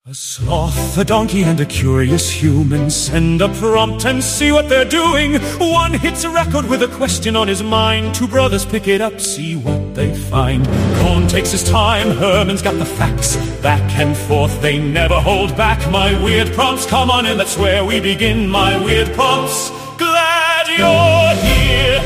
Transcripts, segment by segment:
A sloth, a donkey, and a curious human send a prompt and see what they're doing. One hits a record with a question on his mind. Two brothers pick it up, see what they find. Cohn takes his time, Herman's got the facts. Back and forth, they never hold back. My weird prompts, come on in, that's where we begin. My weird prompts, glad you're here.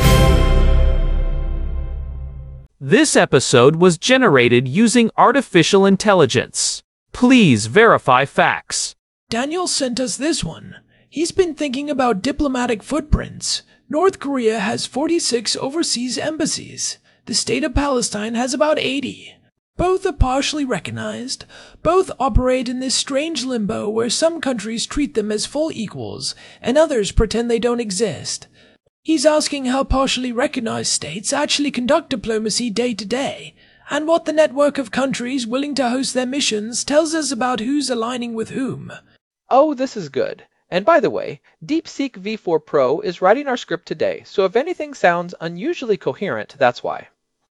This episode was generated using artificial intelligence. Please verify facts. Daniel sent us this one. He's been thinking about diplomatic footprints. North Korea has 46 overseas embassies. The state of Palestine has about 80. Both are partially recognized. Both operate in this strange limbo where some countries treat them as full equals and others pretend they don't exist. He's asking how partially recognized states actually conduct diplomacy day to day, and what the network of countries willing to host their missions tells us about who's aligning with whom. Oh, this is good. And by the way, DeepSeek V4 Pro is writing our script today, so if anything sounds unusually coherent, that's why.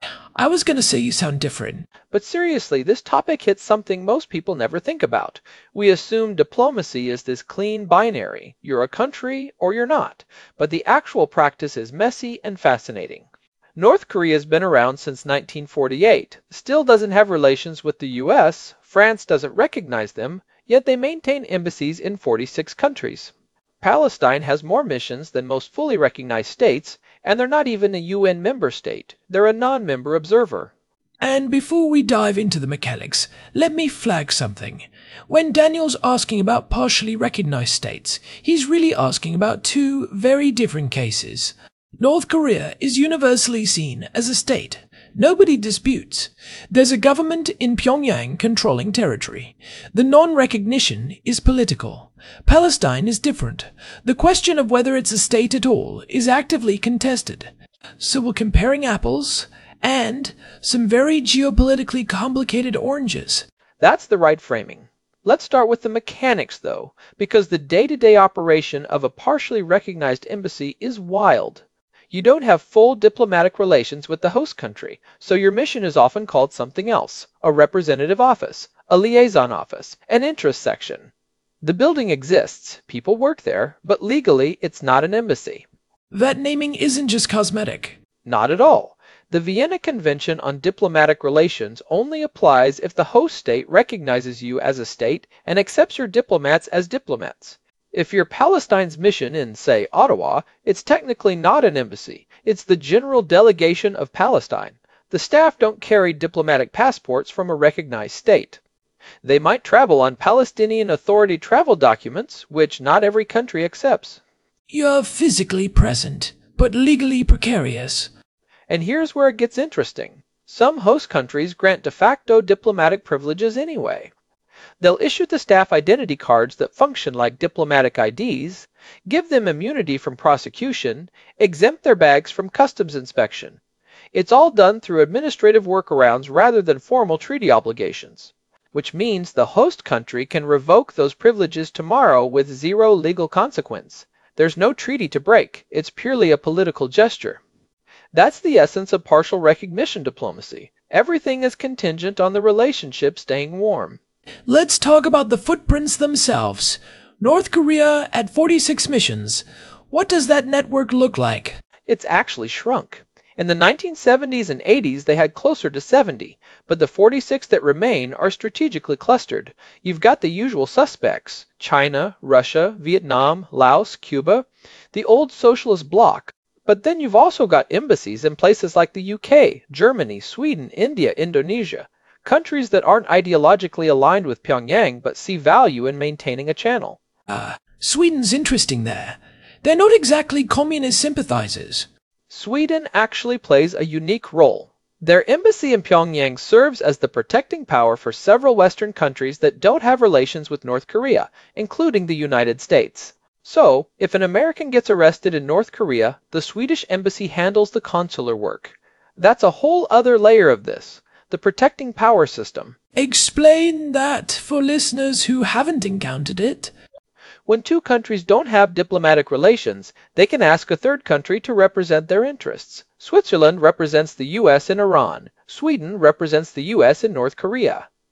I was gonna say you sound different. But seriously, this topic hits something most people never think about. We assume diplomacy is this clean binary. You're a country or you're not. But the actual practice is messy and fascinating. North Korea's been around since 1948, still doesn't have relations with the US, France doesn't recognize them, yet they maintain embassies in 46 countries. Palestine has more missions than most fully recognized states, and they're not even a UN member state. They're a non-member observer. And before we dive into the mechanics, let me flag something. When Daniel's asking about partially recognized states, he's really asking about two very different cases. North Korea is universally seen as a state. Nobody disputes. There's a government in Pyongyang controlling territory. The non-recognition is political. Palestine is different. The question of whether it's a state at all is actively contested. So we're comparing apples and some very geopolitically complicated oranges. That's the right framing. Let's start with the mechanics, though, because the day-to-day operation of a partially recognized embassy is wild. You don't have full diplomatic relations with the host country, so your mission is often called something else: a representative office, a liaison office, an interest section. The building exists, people work there, but legally it's not an embassy. That naming isn't just cosmetic. Not at all. The Vienna Convention on Diplomatic Relations only applies if the host state recognizes you as a state and accepts your diplomats as diplomats. If you're Palestine's mission in, say, Ottawa, it's technically not an embassy. It's the General Delegation of Palestine. The staff don't carry diplomatic passports from a recognized state. They might travel on Palestinian Authority travel documents, which not every country accepts. You're physically present, but legally precarious. And here's where it gets interesting. Some host countries grant de facto diplomatic privileges anyway. They'll issue the staff identity cards that function like diplomatic IDs, give them immunity from prosecution, exempt their bags from customs inspection. It's all done through administrative workarounds rather than formal treaty obligations, which means the host country can revoke those privileges tomorrow with zero legal consequence. There's no treaty to break. It's purely a political gesture. That's the essence of partial recognition diplomacy. Everything is contingent on the relationship staying warm. Let's talk about the footprints themselves. North Korea at 46 missions. What does that network look like? It's actually shrunk. In the 1970s and 80s, they had closer to 70, but the 46 that remain are strategically clustered. You've got the usual suspects: China, Russia, Vietnam, Laos, Cuba, the old socialist bloc. But then you've also got embassies in places like the UK, Germany, Sweden, India, Indonesia. Countries that aren't ideologically aligned with Pyongyang but see value in maintaining a channel. Sweden's interesting there. They're not exactly communist sympathizers. Sweden actually plays a unique role. Their embassy in Pyongyang serves as the protecting power for several Western countries that don't have relations with North Korea, including the United States. So, if an American gets arrested in North Korea, the Swedish embassy handles the consular work. That's a whole other layer of this. The protecting power system. Explain that for listeners who haven't encountered it. When two countries don't have diplomatic relations, they can ask a third country to represent their interests. Switzerland represents the US in Iran. Sweden represents the US in North Korea.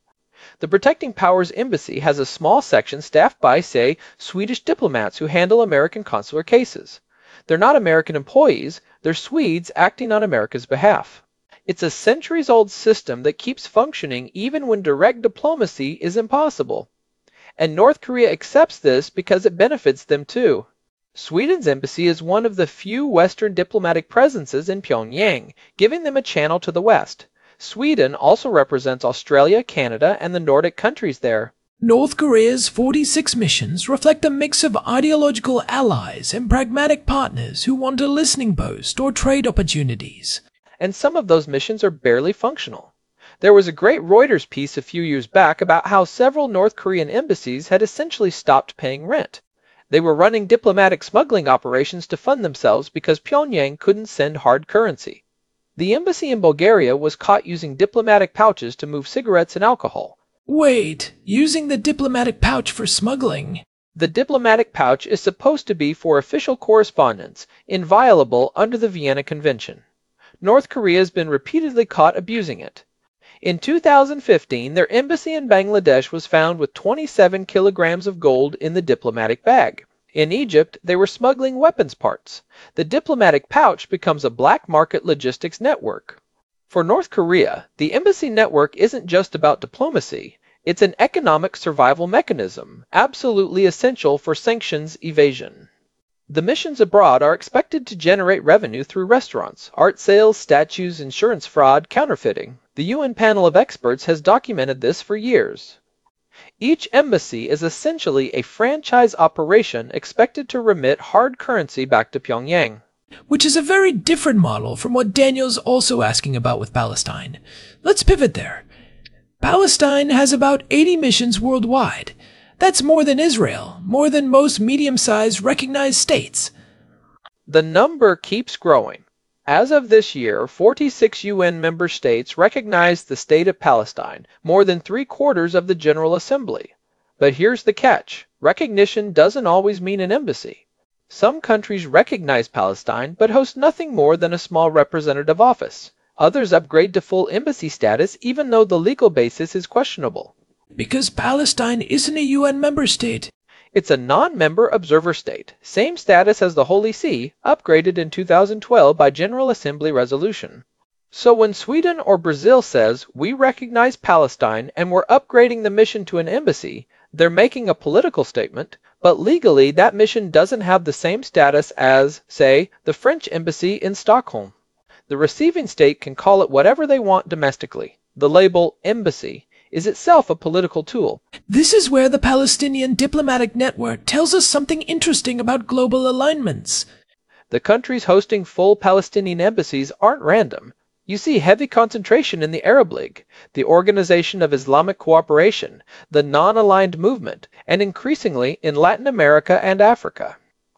The Protecting Powers Embassy has a small section staffed by, say, Swedish diplomats who handle American consular cases. They're not American employees, they're Swedes acting on America's behalf. It's a centuries-old system that keeps functioning even when direct diplomacy is impossible. And North Korea accepts this because it benefits them too. Sweden's embassy is one of the few Western diplomatic presences in Pyongyang, giving them a channel to the West. Sweden also represents Australia, Canada, and the Nordic countries there. North Korea's 46 missions reflect a mix of ideological allies and pragmatic partners who want a listening post or trade opportunities. And some of those missions are barely functional. There was a great Reuters piece a few years back about how several North Korean embassies had essentially stopped paying rent. They were running diplomatic smuggling operations to fund themselves because Pyongyang couldn't send hard currency. The embassy in Bulgaria was caught using diplomatic pouches to move cigarettes and alcohol. Wait, using the diplomatic pouch for smuggling? The diplomatic pouch is supposed to be for official correspondence, inviolable under the Vienna Convention. North Korea has been repeatedly caught abusing it. In 2015, their embassy in Bangladesh was found with 27 kilograms of gold in the diplomatic bag. In Egypt, they were smuggling weapons parts. The diplomatic pouch becomes a black market logistics network. For North Korea, the embassy network isn't just about diplomacy. It's an economic survival mechanism, absolutely essential for sanctions evasion. The missions abroad are expected to generate revenue through restaurants, art sales, statues, insurance fraud, counterfeiting. The UN panel of experts has documented this for years. Each embassy is essentially a franchise operation expected to remit hard currency back to Pyongyang. Which is a very different model from what Daniel's also asking about with Palestine. Let's pivot there. Palestine has about 80 missions worldwide. That's more than Israel, more than most medium-sized recognized states. The number keeps growing. As of this year, 46 UN member states recognize the state of Palestine, more than 3/4 of the General Assembly. But here's the catch. Recognition doesn't always mean an embassy. Some countries recognize Palestine but host nothing more than a small representative office. Others upgrade to full embassy status even though the legal basis is questionable. Because Palestine isn't a UN member state. It's a non-member observer state, same status as the Holy See, upgraded in 2012 by General Assembly resolution. So when Sweden or Brazil says, we recognize Palestine and we're upgrading the mission to an embassy, they're making a political statement, but legally that mission doesn't have the same status as, say, the French embassy in Stockholm. The receiving state can call it whatever they want domestically. The label embassy is itself a political tool. This is where the Palestinian diplomatic network tells us something interesting about global alignments. The countries hosting full Palestinian embassies aren't random. You see heavy concentration in the Arab League, the Organization of Islamic Cooperation, the Non-Aligned Movement, and increasingly in Latin America and Africa.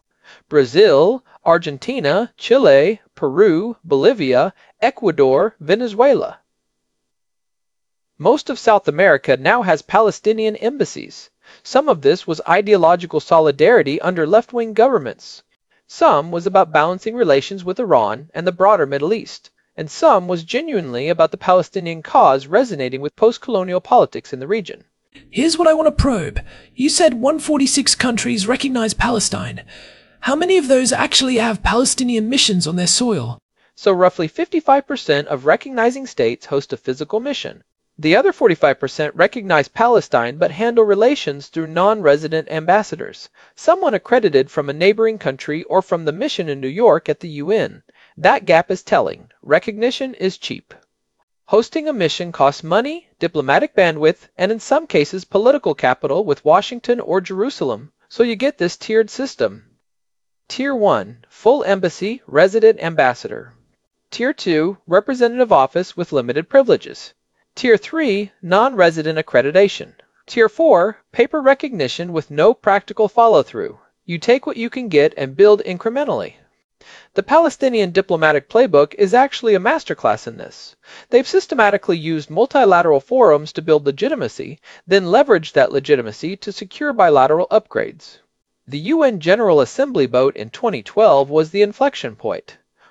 Brazil, Argentina, Chile, Peru, Bolivia, Ecuador, Venezuela. Most of South America now has Palestinian embassies. Some of this was ideological solidarity under left-wing governments. Some was about balancing relations with Iran and the broader Middle East. And some was genuinely about the Palestinian cause resonating with post-colonial politics in the region. Here's what I want to probe. You said 146 countries recognize Palestine. How many of those actually have Palestinian missions on their soil? So roughly 55% of recognizing states host a physical mission. The other 45% recognize Palestine but handle relations through non-resident ambassadors, someone accredited from a neighboring country or from the mission in New York at the UN. That gap is telling. Recognition is cheap. Hosting a mission costs money, diplomatic bandwidth, and in some cases political capital with Washington or Jerusalem, so you get this tiered system. Tier 1, full embassy, resident ambassador. Tier 2, representative office with limited privileges. Tier 3, non-resident accreditation. Tier 4, paper recognition with no practical follow-through. You take what you can get and build incrementally. The Palestinian diplomatic playbook is actually a masterclass in this. They've systematically used multilateral forums to build legitimacy, then leveraged that legitimacy to secure bilateral upgrades. The UN General Assembly vote in 2012 was the inflection point.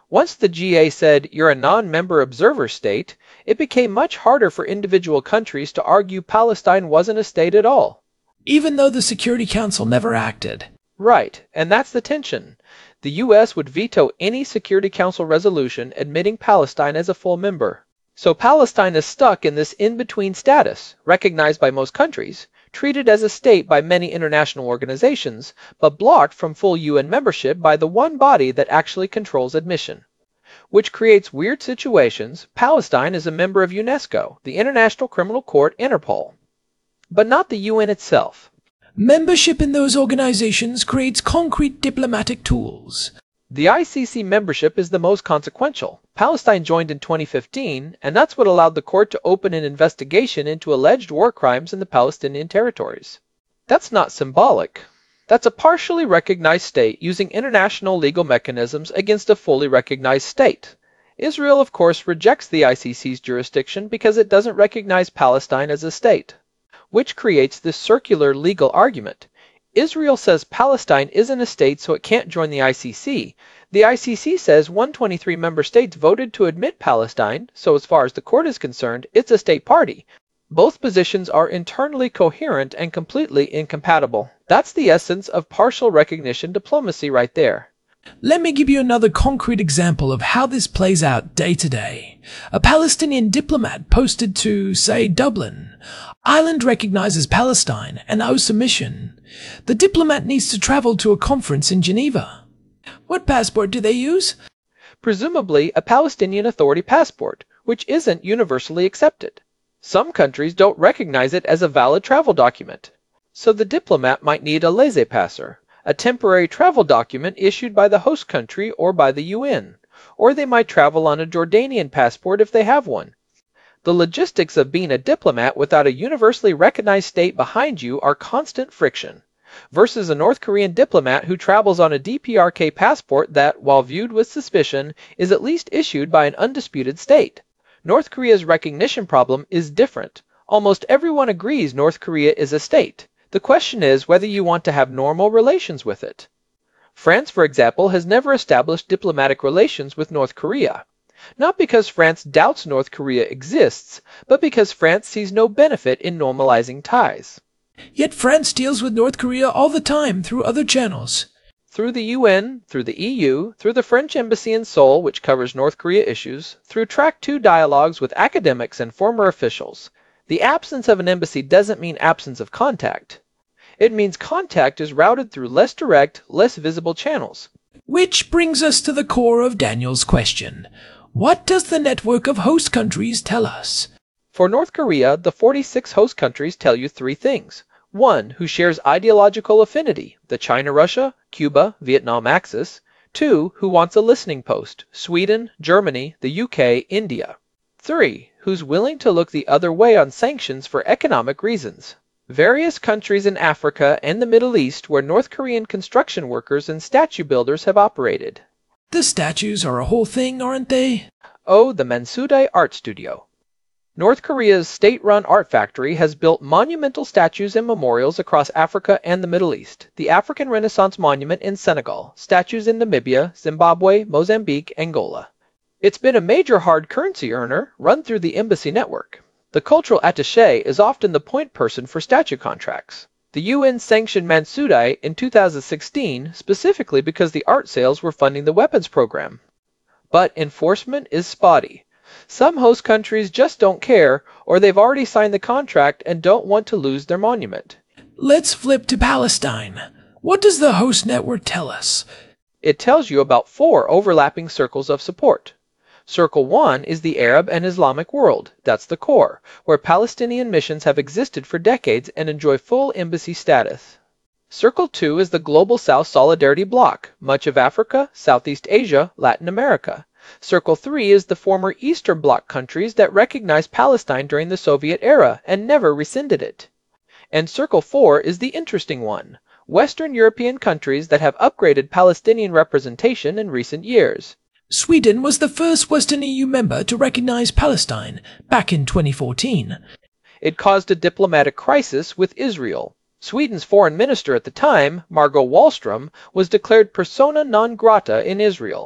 Once the GA said, "You're a non-member observer state," it became much harder for individual countries to argue Palestine wasn't a state at all. Even though the Security Council never acted. Right, and that's the tension. The US would veto any Security Council resolution admitting Palestine as a full member. So Palestine is stuck in this in-between status, recognized by most countries, treated as a state by many international organizations, but blocked from full UN membership by the one body that actually controls admission. Which creates weird situations. Palestine is a member of UNESCO, the International Criminal Court, Interpol, but not the UN itself. Membership in those organizations creates concrete diplomatic tools. The ICC membership is the most consequential. Palestine joined in 2015, and that's what allowed the court to open an investigation into alleged war crimes in the Palestinian territories. That's not symbolic. That's a partially recognized state using international legal mechanisms against a fully recognized state. Israel, of course, rejects the ICC's jurisdiction because it doesn't recognize Palestine as a state, which creates this circular legal argument. Israel says Palestine isn't a state, so it can't join the ICC. The ICC says 123 member states voted to admit Palestine, so as far as the court is concerned, it's a state party. Both positions are internally coherent and completely incompatible. That's the essence of partial recognition diplomacy right there. Let me give you another concrete example of how this plays out day to day. A Palestinian diplomat posted to, say, Dublin. Ireland recognizes Palestine and owes submission. The diplomat needs to travel to a conference in Geneva. What passport do they use? Presumably a Palestinian Authority passport, which isn't universally accepted. Some countries don't recognize it as a valid travel document. So the diplomat might need a laissez-passer, a temporary travel document issued by the host country or by the UN. Or they might travel on a Jordanian passport if they have one. The logistics of being a diplomat without a universally recognized state behind you are constant friction, versus a North Korean diplomat who travels on a DPRK passport that, while viewed with suspicion, is at least issued by an undisputed state. North Korea's recognition problem is different. Almost everyone agrees North Korea is a state. The question is whether you want to have normal relations with it. France, for example, has never established diplomatic relations with North Korea. Not because France doubts North Korea exists, but because France sees no benefit in normalizing ties. Yet France deals with North Korea all the time through other channels. Through the UN, through the EU, through the French embassy in Seoul, which covers North Korea issues, through Track 2 dialogues with academics and former officials. The absence of an embassy doesn't mean absence of contact. It means contact is routed through less direct, less visible channels. Which brings us to the core of Daniel's question. What does the network of host countries tell us? For North Korea, the 46 host countries tell you three things. One, who shares ideological affinity, the China-Russia, Cuba, Vietnam axis. Two, who wants a listening post, Sweden, Germany, the UK, India. Three, who's willing to look the other way on sanctions for economic reasons. Various countries in Africa and the Middle East where North Korean construction workers and statue builders have operated. The statues are a whole thing, aren't they? Oh, the Mansudae Art Studio. North Korea's state-run art factory has built monumental statues and memorials across Africa and the Middle East. The African Renaissance Monument in Senegal, statues in Namibia, Zimbabwe, Mozambique, Angola. It's been a major hard currency earner run through the embassy network. The cultural attaché is often the point person for statue contracts. The UN sanctioned Mansudae in 2016 specifically because the art sales were funding the weapons program. But enforcement is spotty. Some host countries just don't care, or they've already signed the contract and don't want to lose their monument. Let's flip to Palestine. What does the host network tell us? It tells you about 4 overlapping circles of support. Circle 1 is the Arab and Islamic world. That's the core, where Palestinian missions have existed for decades and enjoy full embassy status. Circle 2 is the Global South Solidarity Bloc, much of Africa, Southeast Asia, Latin America. Circle 3 is the former Eastern Bloc countries that recognized Palestine during the Soviet era and never rescinded it. And Circle 4 is the interesting one, Western European countries that have upgraded Palestinian representation in recent years. Sweden was the first Western EU member to recognize Palestine back in 2014. It caused a diplomatic crisis with Israel. Sweden's foreign minister at the time, Margot Wallström, was declared persona non grata in Israel.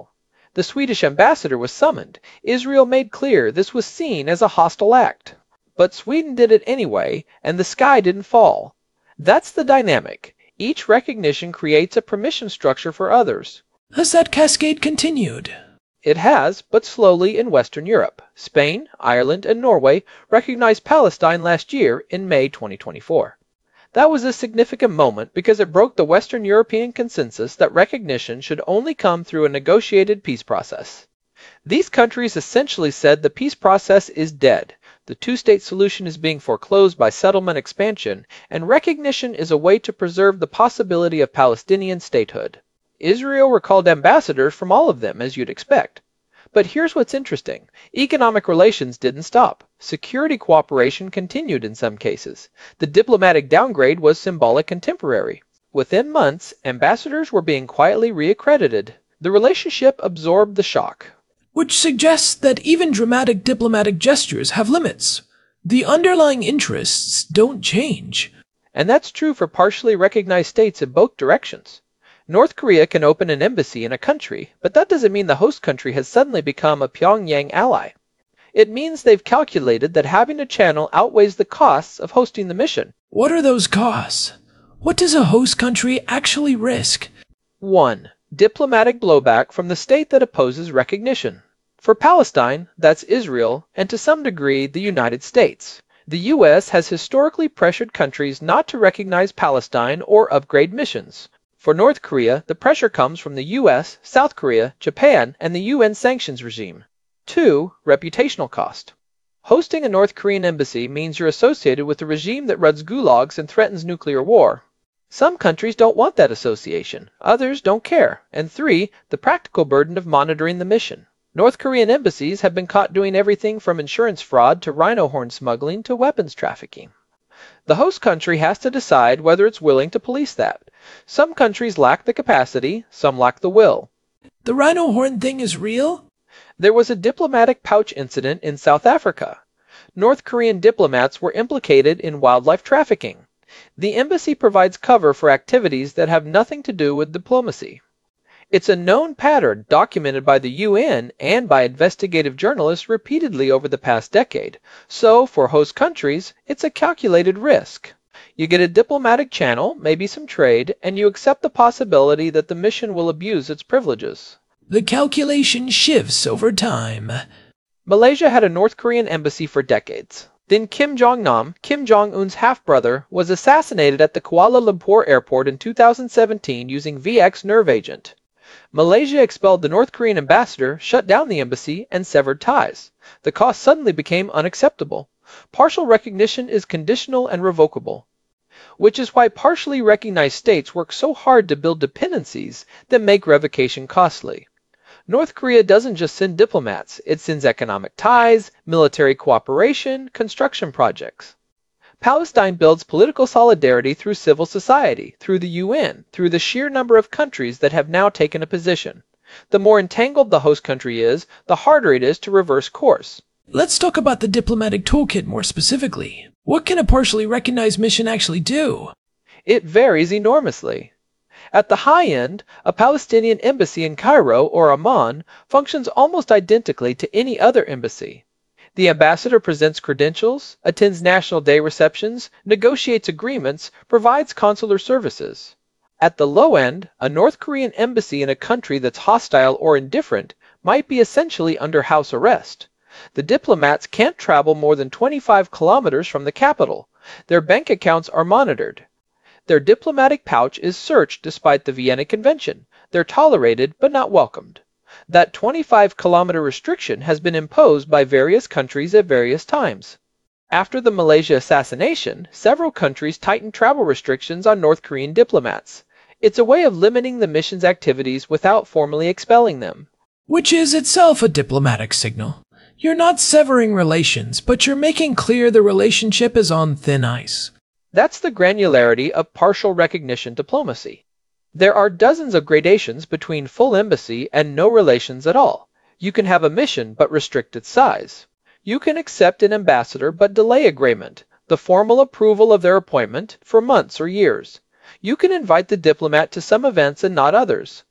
The Swedish ambassador was summoned. Israel made clear this was seen as a hostile act. But Sweden did it anyway, and the sky didn't fall. That's the dynamic. Each recognition creates a permission structure for others. Has that cascade continued? It has, but slowly in Western Europe. Spain, Ireland, and Norway recognized Palestine last year in May 2024. That was a significant moment because it broke the Western European consensus that recognition should only come through a negotiated peace process. These countries essentially said the peace process is dead, the two-state solution is being foreclosed by settlement expansion, and recognition is a way to preserve the possibility of Palestinian statehood. Israel recalled ambassadors from all of them, as you'd expect. But here's what's interesting. Economic relations didn't stop. Security cooperation continued in some cases. The diplomatic downgrade was symbolic and temporary. Within months, ambassadors were being quietly reaccredited. The relationship absorbed the shock. Which suggests that even dramatic diplomatic gestures have limits. The underlying interests don't change. And that's true for partially recognized states in both directions. North Korea can open an embassy in a country, but that doesn't mean the host country has suddenly become a Pyongyang ally. It means they've calculated that having a channel outweighs the costs of hosting the mission. What are those costs? What does a host country actually risk? 1. Diplomatic blowback from the state that opposes recognition. For Palestine, that's Israel, and to some degree the United States. The U.S. has historically pressured countries not to recognize Palestine or upgrade missions. For North Korea, the pressure comes from the U.S., South Korea, Japan, and the UN sanctions regime. 2. Reputational cost. Hosting a North Korean embassy means you're associated with a regime that runs gulags and threatens nuclear war. Some countries don't want that association, others don't care. And 3. The practical burden of monitoring the mission. North Korean embassies have been caught doing everything from insurance fraud to rhino horn smuggling to weapons trafficking. The host country has to decide whether it's willing to police that. Some countries lack the capacity, some lack the will. The rhino horn thing is real? There was a diplomatic pouch incident in South Africa. North Korean diplomats were implicated in wildlife trafficking. The embassy provides cover for activities that have nothing to do with diplomacy. It's a known pattern documented by the UN and by investigative journalists repeatedly over the past decade. So, for host countries, it's a calculated risk. You get a diplomatic channel, maybe some trade, and you accept the possibility that the mission will abuse its privileges. The calculation shifts over time. Malaysia had a North Korean embassy for decades. Then Kim Jong-nam, Kim Jong-un's half-brother, was assassinated at the Kuala Lumpur airport in 2017 using VX nerve agent. Malaysia expelled the North Korean ambassador, shut down the embassy, and severed ties. The cost suddenly became unacceptable. Partial recognition is conditional and revocable. Which is why partially recognized states work so hard to build dependencies that make revocation costly. North Korea doesn't just send diplomats, it sends economic ties, military cooperation, construction projects. Palestine builds political solidarity through civil society, through the UN, through the sheer number of countries that have now taken a position. The more entangled the host country is, the harder it is to reverse course. Let's talk about the diplomatic toolkit more specifically. What can a partially recognized mission actually do? It varies enormously. At the high end, a Palestinian embassy in Cairo or Amman functions almost identically to any other embassy. The ambassador presents credentials, attends National Day receptions, negotiates agreements, provides consular services. At the low end, a North Korean embassy in a country that's hostile or indifferent might be essentially under house arrest. The diplomats can't travel more than 25 kilometers from the capital. Their bank accounts are monitored. Their diplomatic pouch is searched despite the Vienna Convention. They're tolerated but not welcomed. That 25-kilometer restriction has been imposed by various countries at various times. After the Malaysia assassination, several countries tightened travel restrictions on North Korean diplomats. It's a way of limiting the mission's activities without formally expelling them. Which is itself a diplomatic signal. You're not severing relations, but you're making clear the relationship is on thin ice. That's the granularity of partial recognition diplomacy. There are dozens of gradations between full embassy and no relations at all. You can have a mission but restrict its size. You can accept an ambassador but delay agreement, the formal approval of their appointment, for months or years. You can invite the diplomat to some events and not others.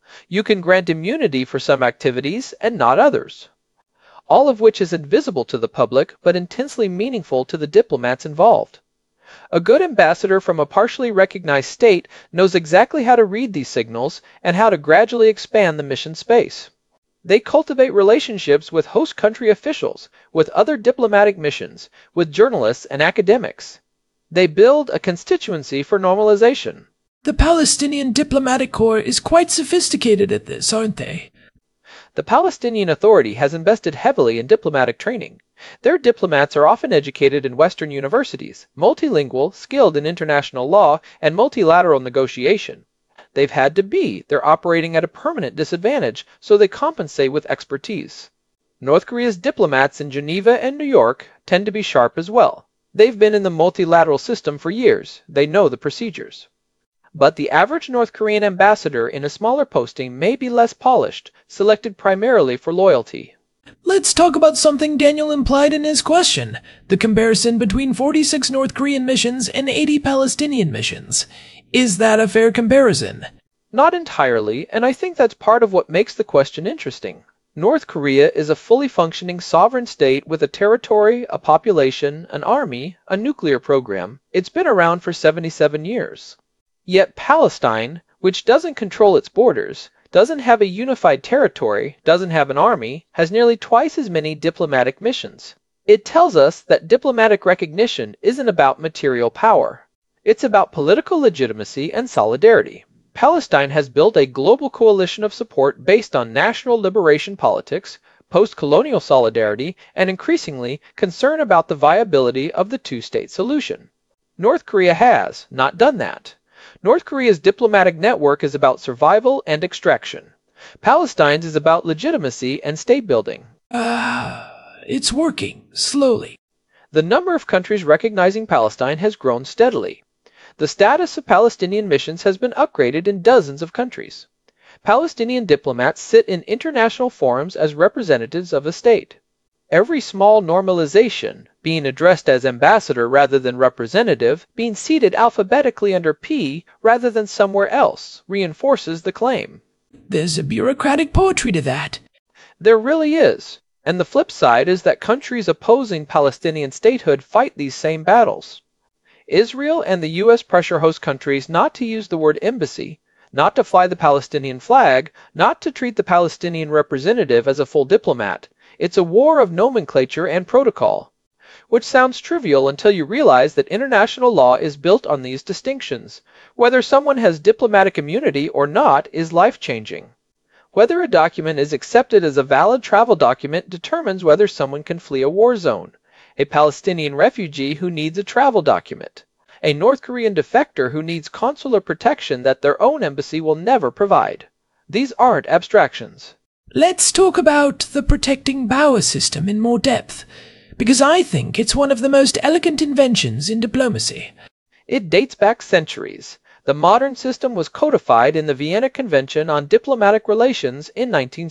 You can grant immunity for some activities and not others, all of which is invisible to the public but intensely meaningful to the diplomats involved. A good ambassador from a partially recognized state knows exactly how to read these signals and how to gradually expand the mission space. They cultivate relationships with host country officials, with other diplomatic missions, with journalists and academics. They build a constituency for normalization. The Palestinian Diplomatic Corps is quite sophisticated at this, aren't they? The Palestinian Authority has invested heavily in diplomatic training. Their diplomats are often educated in Western universities, multilingual, skilled in international law and multilateral negotiation. They've had to be. They're operating at a permanent disadvantage, so they compensate with expertise. North Korea's diplomats in Geneva and New York tend to be sharp as well. They've been in the multilateral system for years. They know the procedures. But the average North Korean ambassador in a smaller posting may be less polished, selected primarily for loyalty. Let's talk about something Daniel implied in his question, the comparison between 46 North Korean missions and 80 Palestinian missions. Is that a fair comparison? Not entirely, and I think that's part of what makes the question interesting. North Korea is a fully functioning sovereign state with a territory, a population, an army, a nuclear program. It's been around for 77 years. Yet Palestine, which doesn't control its borders, doesn't have a unified territory, doesn't have an army, has nearly twice as many diplomatic missions. It tells us that diplomatic recognition isn't about material power. It's about political legitimacy and solidarity. Palestine has built a global coalition of support based on national liberation politics, post-colonial solidarity, and increasingly concern about the viability of the two-state solution. North Korea has not done that. North Korea's diplomatic network is about survival and extraction. Palestine's is about legitimacy and state building. It's working, slowly. The number of countries recognizing Palestine has grown steadily. The status of Palestinian missions has been upgraded in dozens of countries. Palestinian diplomats sit in international forums as representatives of a state. Every small normalization, being addressed as ambassador rather than representative, being seated alphabetically under P rather than somewhere else, reinforces the claim. There's a bureaucratic poetry to that. There really is. And the flip side is that countries opposing Palestinian statehood fight these same battles. Israel and the U.S. pressure host countries not to use the word embassy, not to fly the Palestinian flag, not to treat the Palestinian representative as a full diplomat. It's a war of nomenclature and protocol, which sounds trivial until you realize that international law is built on these distinctions. Whether someone has diplomatic immunity or not is life-changing. Whether a document is accepted as a valid travel document determines whether someone can flee a war zone. A Palestinian refugee who needs a travel document. A North Korean defector who needs consular protection that their own embassy will never provide. These aren't abstractions. Let's talk about the protecting power system in more depth, because I think it's one of the most elegant inventions in diplomacy. It dates back centuries. The modern system was codified in the Vienna Convention on Diplomatic Relations in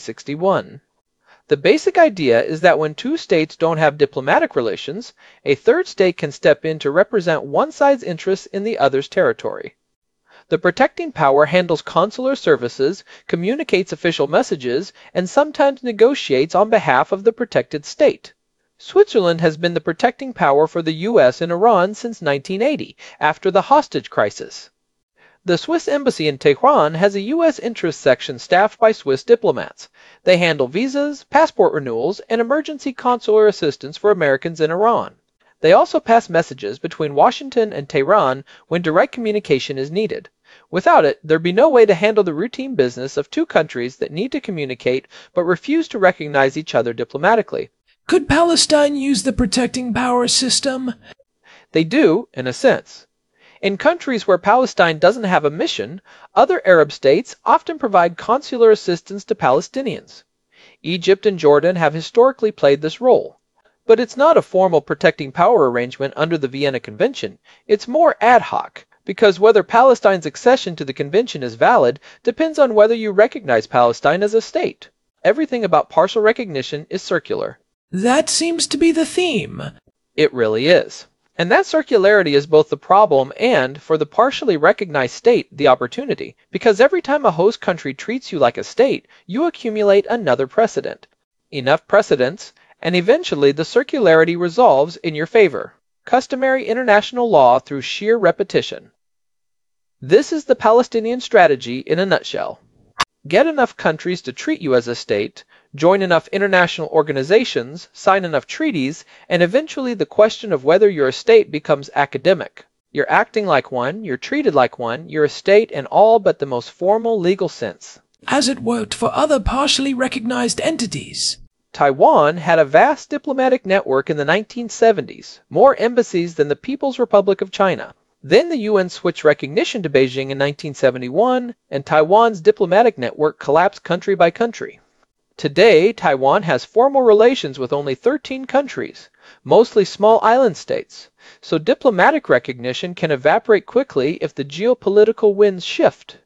1961. The basic idea is that when two states don't have diplomatic relations, a third state can step in to represent one side's interests in the other's territory. The protecting power handles consular services, communicates official messages, and sometimes negotiates on behalf of the protected state. Switzerland has been the protecting power for the U.S. in Iran since 1980, after the hostage crisis. The Swiss embassy in Tehran has a U.S. interest section staffed by Swiss diplomats. They handle visas, passport renewals, and emergency consular assistance for Americans in Iran. They also pass messages between Washington and Tehran when direct communication is needed. Without it, there'd be no way to handle the routine business of two countries that need to communicate but refuse to recognize each other diplomatically. Could Palestine use the protecting power system? They do, in a sense. In countries where Palestine doesn't have a mission, other Arab states often provide consular assistance to Palestinians. Egypt and Jordan have historically played this role. But it's not a formal protecting power arrangement under the Vienna Convention. It's more ad hoc, because whether Palestine's accession to the convention is valid depends on whether you recognize Palestine as a state. Everything about partial recognition is circular. That seems to be the theme. It really is. And that circularity is both the problem and, for the partially recognized state, the opportunity, because every time a host country treats you like a state, you accumulate another precedent. Enough precedents, and eventually the circularity resolves in your favor. Customary international law through sheer repetition. This is the Palestinian strategy in a nutshell. Get enough countries to treat you as a state, join enough international organizations, sign enough treaties, and eventually the question of whether you're a state becomes academic. You're acting like one, you're treated like one, you're a state in all but the most formal legal sense. As it worked for other partially recognized entities. Taiwan had a vast diplomatic network in the 1970s, more embassies than the People's Republic of China. Then the UN switched recognition to Beijing in 1971, and Taiwan's diplomatic network collapsed country by country. Today, Taiwan has formal relations with only 13 countries, mostly small island states, so diplomatic recognition can evaporate quickly if the geopolitical winds shift.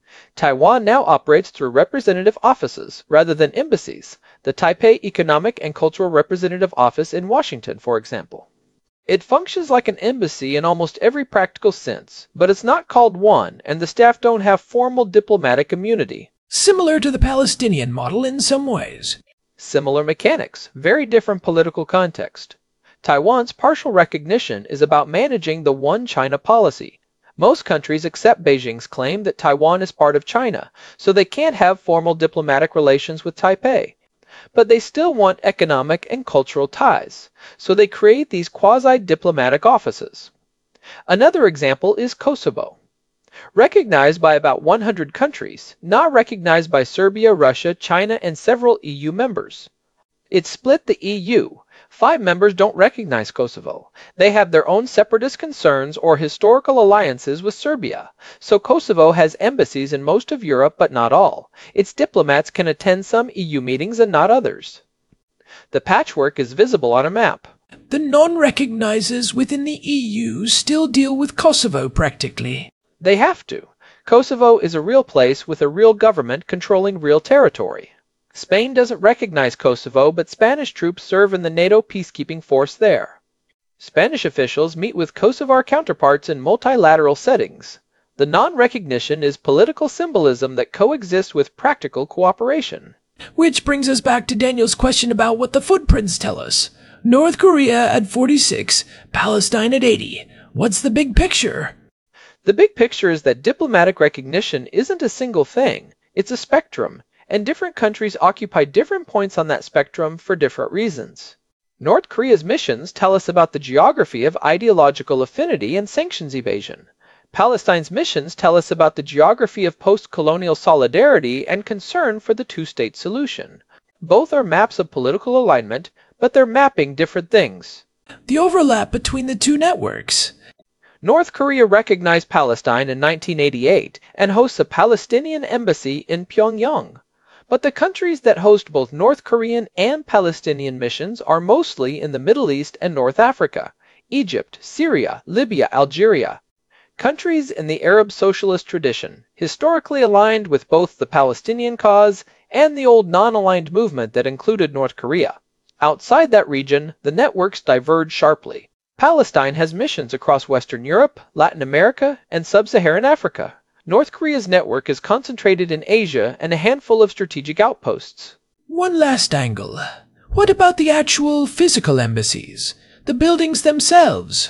Taiwan now operates through representative offices rather than embassies, the Taipei Economic and Cultural Representative Office in Washington, for example. It functions like an embassy in almost every practical sense, but it's not called one, and the staff don't have formal diplomatic immunity. Similar to the Palestinian model in some ways. Similar mechanics, very different political context. Taiwan's partial recognition is about managing the One China policy. Most countries accept Beijing's claim that Taiwan is part of China, so they can't have formal diplomatic relations with Taipei. But they still want economic and cultural ties, so they create these quasi-diplomatic offices. Another example is Kosovo. Recognized by about 100 countries, not recognized by Serbia, Russia, China, and several EU members. It split the EU. 5 members don't recognize Kosovo. They have their own separatist concerns or historical alliances with Serbia, so Kosovo has embassies in most of Europe but not all. Its diplomats can attend some EU meetings and not others. The patchwork is visible on a map. The non-recognizers within the EU still deal with Kosovo practically. They have to. Kosovo is a real place with a real government controlling real territory. Spain doesn't recognize Kosovo, but Spanish troops serve in the NATO peacekeeping force there. Spanish officials meet with Kosovar counterparts in multilateral settings. The non-recognition is political symbolism that coexists with practical cooperation. Which brings us back to Daniel's question about what the footprints tell us. North Korea at 46, Palestine at 80. What's the big picture? The big picture is that diplomatic recognition isn't a single thing. It's a spectrum, and different countries occupy different points on that spectrum for different reasons. North Korea's missions tell us about the geography of ideological affinity and sanctions evasion. Palestine's missions tell us about the geography of post-colonial solidarity and concern for the two-state solution. Both are maps of political alignment, but they're mapping different things. The overlap between the two networks. North Korea recognized Palestine in 1988 and hosts a Palestinian embassy in Pyongyang. But the countries that host both North Korean and Palestinian missions are mostly in the Middle East and North Africa, Egypt, Syria, Libya, Algeria. Countries in the Arab socialist tradition, historically aligned with both the Palestinian cause and the old non-aligned movement that included North Korea. Outside that region, the networks diverge sharply. Palestine has missions across Western Europe, Latin America, and Sub-Saharan Africa. North Korea's network is concentrated in Asia and a handful of strategic outposts. One last angle. What about the actual physical embassies? The buildings themselves?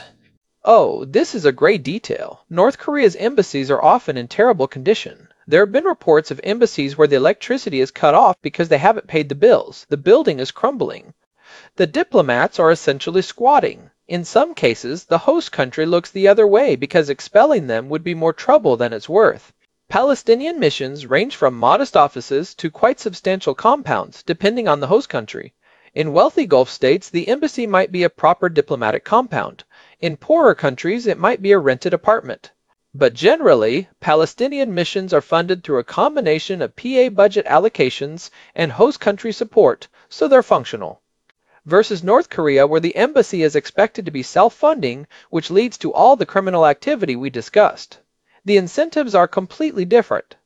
Oh, this is a great detail. North Korea's embassies are often in terrible condition. There have been reports of embassies where the electricity is cut off because they haven't paid the bills. The building is crumbling. The diplomats are essentially squatting. In some cases, the host country looks the other way because expelling them would be more trouble than it's worth. Palestinian missions range from modest offices to quite substantial compounds, depending on the host country. In wealthy Gulf states, the embassy might be a proper diplomatic compound. In poorer countries, it might be a rented apartment. But generally, Palestinian missions are funded through a combination of PA budget allocations and host country support, so they're functional. Versus North Korea, where the embassy is expected to be self-funding, which leads to all the criminal activity we discussed. The incentives are completely different.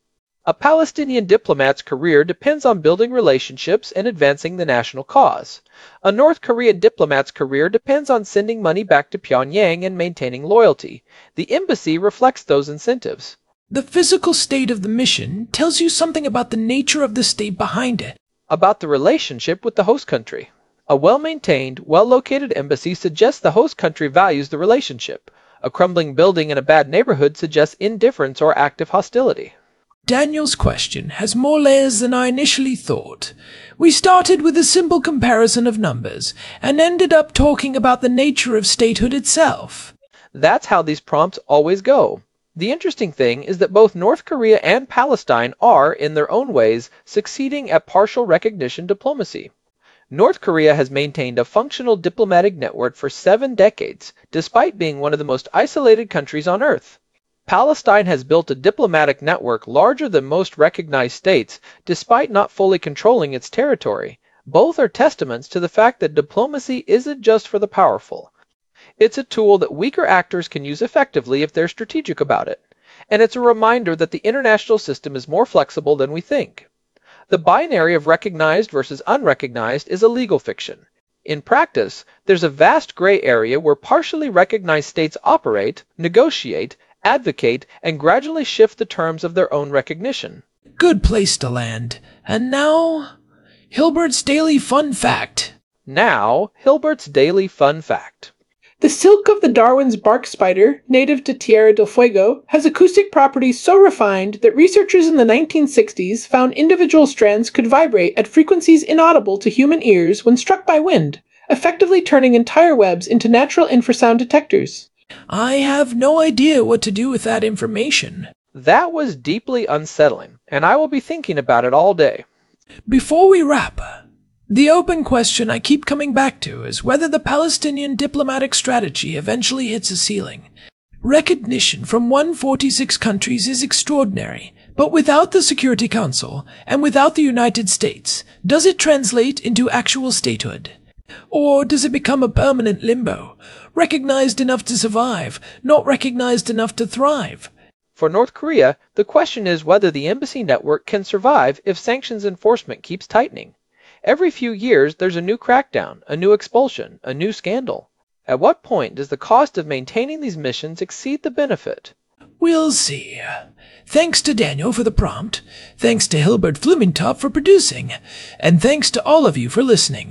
A Palestinian diplomat's career depends on building relationships and advancing the national cause. A North Korean diplomat's career depends on sending money back to Pyongyang and maintaining loyalty. The embassy reflects those incentives. The physical state of the mission tells you something about the nature of the state behind it. About the relationship with the host country. A well-maintained, well-located embassy suggests the host country values the relationship. A crumbling building in a bad neighborhood suggests indifference or active hostility. Daniel's question has more layers than I initially thought. We started with a simple comparison of numbers and ended up talking about the nature of statehood itself. That's how these prompts always go. The interesting thing is that both North Korea and Palestine are, in their own ways, succeeding at partial recognition diplomacy. North Korea has maintained a functional diplomatic network for 7 decades, despite being one of the most isolated countries on Earth. Palestine has built a diplomatic network larger than most recognized states, despite not fully controlling its territory. Both are testaments to the fact that diplomacy isn't just for the powerful. It's a tool that weaker actors can use effectively if they're strategic about it. And it's a reminder that the international system is more flexible than we think. The binary of recognized versus unrecognized is a legal fiction. In practice, there's a vast gray area where partially recognized states operate, negotiate, advocate, and gradually shift the terms of their own recognition. Good place to land. And now, Hilbert's Daily Fun Fact. Now, Hilbert's Daily Fun Fact. The silk of the Darwin's bark spider, native to Tierra del Fuego, has acoustic properties so refined that researchers in the 1960s found individual strands could vibrate at frequencies inaudible to human ears when struck by wind, effectively turning entire webs into natural infrasound detectors. I have no idea what to do with that information. That was deeply unsettling, and I will be thinking about it all day. Before we wrap, the open question I keep coming back to is whether the Palestinian diplomatic strategy eventually hits a ceiling. Recognition from 146 countries is extraordinary, but without the Security Council and without the United States, does it translate into actual statehood? Or does it become a permanent limbo, recognized enough to survive, not recognized enough to thrive? For North Korea, the question is whether the embassy network can survive if sanctions enforcement keeps tightening. Every few years, there's a new crackdown, a new expulsion, a new scandal. At what point does the cost of maintaining these missions exceed the benefit? We'll see. Thanks to Daniel for the prompt, thanks to Hilbert Flumentop for producing, and thanks to all of you for listening.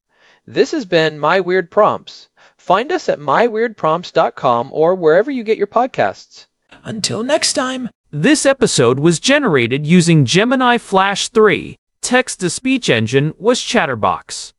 This has been My Weird Prompts. Find us at myweirdprompts.com or wherever you get your podcasts. Until next time. This episode was generated using Gemini Flash 3. Text-to-speech engine was Chatterbox.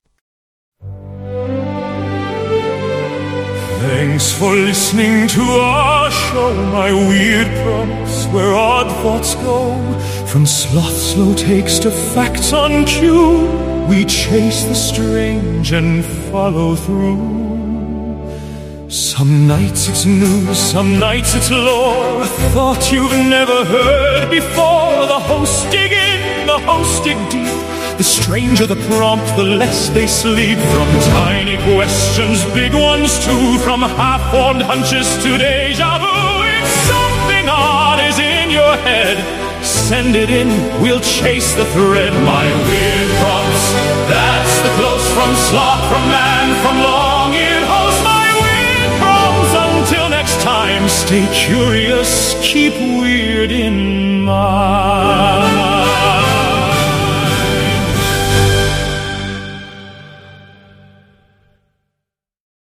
Thanks for listening to our show, My Weird Prompts, where odd thoughts go. From sloth slow takes to facts on cue, we chase the strange and follow through. Some nights it's news, some nights it's lore, a thought you've never heard before. The hosts dig in, the hosts dig deep. The stranger the prompt, the less they sleep. From tiny questions, big ones too, from half-formed hunches to deja vu. If something odd is in your head, send it in, we'll chase the thread. My Weird Prompts, that's the close from sloth, from man, from long-eared host. My Weird Prompts, until next time, stay curious, keep weird in mind.